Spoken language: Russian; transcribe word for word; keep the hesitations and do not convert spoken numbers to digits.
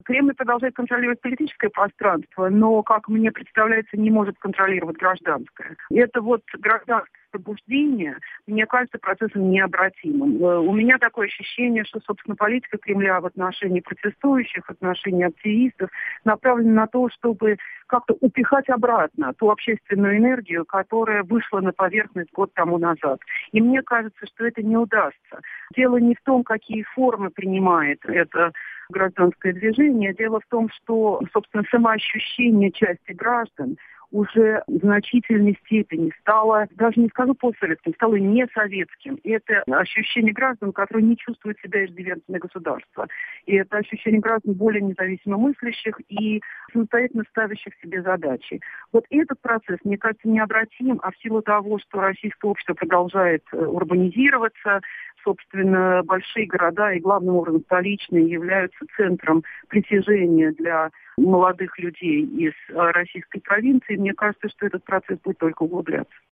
Кремль продолжает контролировать политическое пространство, но, как мне представляется, не может контролировать гражданское. Это вот гражданское пробуждение, мне кажется, процессом необратимым. У меня такое ощущение, что, собственно, политика Кремля в отношении протестующих, в отношении активистов направлена на то, чтобы как-то упихать обратно ту общественную энергию, которая вышла на поверхность год тому назад. И мне кажется, что это не удастся. Дело не в том, какие формы принимает это гражданское движение. Дело в том, что, собственно, самоощущение части граждан уже в значительной степени стало, даже не скажу постсоветским, стало не советским. И это ощущение граждан, которые не чувствуют себя иждивенцами государства. И это ощущение граждан более независимо мыслящих и самостоятельно ставящих себе задачи. Вот этот процесс, мне кажется, необратим, а в силу того, что российское общество продолжает урбанизироваться, собственно, большие города и, главным образом, столичные являются центром притяжения для молодых людей из российской провинции. Мне кажется, что этот процесс будет только углубляться.